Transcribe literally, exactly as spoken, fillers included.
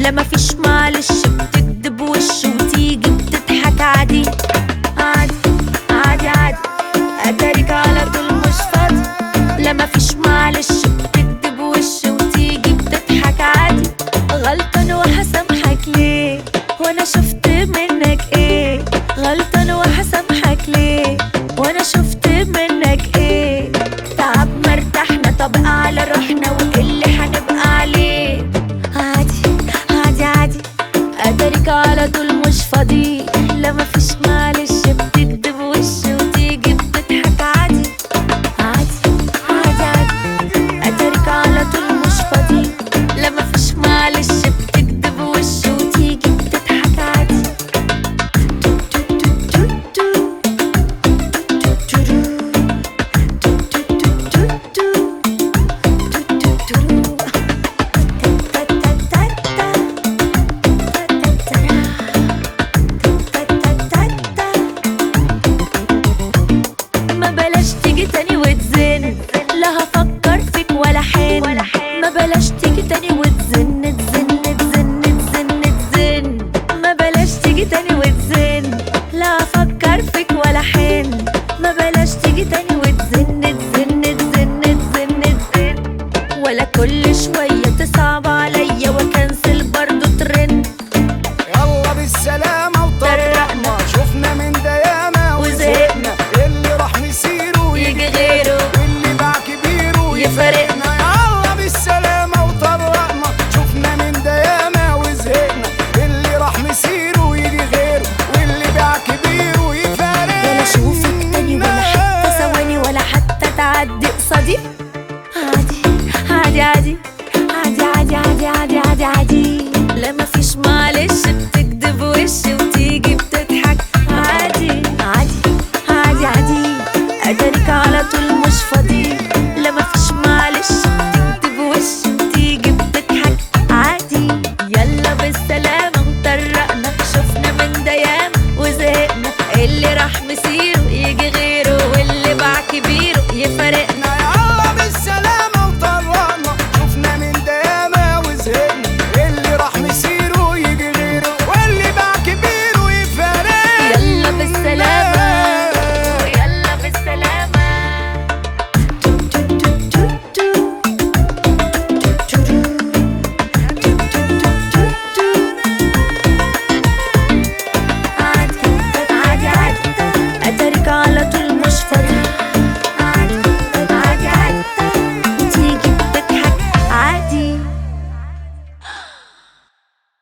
لا مفيش معلش، بتكدب وش وتيجي بتضحك عادي عادي عادي عادي، اتاريك على طول مش فاضي. لا مفيش معلش، بتكدب وش وتيجي بتضحك عادي. غلطان وهسامحك ليه وانا شفت منك ايه؟ غلطان وهسامحك ليه وانا شفت منك ايه؟ تعب مرتاحنا، طب على روحنا وايه اللي هنبقى عليه؟ عادي عادي عادي، اتاريك على طول مش فاضي. لا مفيش معلش، بتكدب وش وتيجي بتضحك عادي عادي عادي عادي، اتاريك على طول مش فاضي. لا مفيش معلش، بتكدب وش وتيجي بتضحك عادي. ما بلاش تيجي تاني وتزن، لا هفكر فيك ولا حين. ما بلاش تيجي تاني وتزن تزن تزن تزن تزن. ما بلاش تيجي تاني وتزن، لا هفكر فيك ولا حين. ما بلاش تيجي تاني وتزن تزن تزن تزن تزن، ولا كل شوية تصعب عليا وكنسل برضو ترن. يلا بالسلامة وطرقنا، شفنا من ده ياما وزهقنا. اللي راح نسيره ويجي غيره، واللي باع كبيره ويفارقنا. يلا بالسلامة وطرقنا، شفنا من ده ياما وزهقنا. اللي راح نسيره ويجي غيره، واللي باع كبيره ويفارقنا. ولا اشوفك تاني ولا حتى ثواني، ولا حتى تعدي قصادي. عادي عادي عادي عادي عادي عادي عادي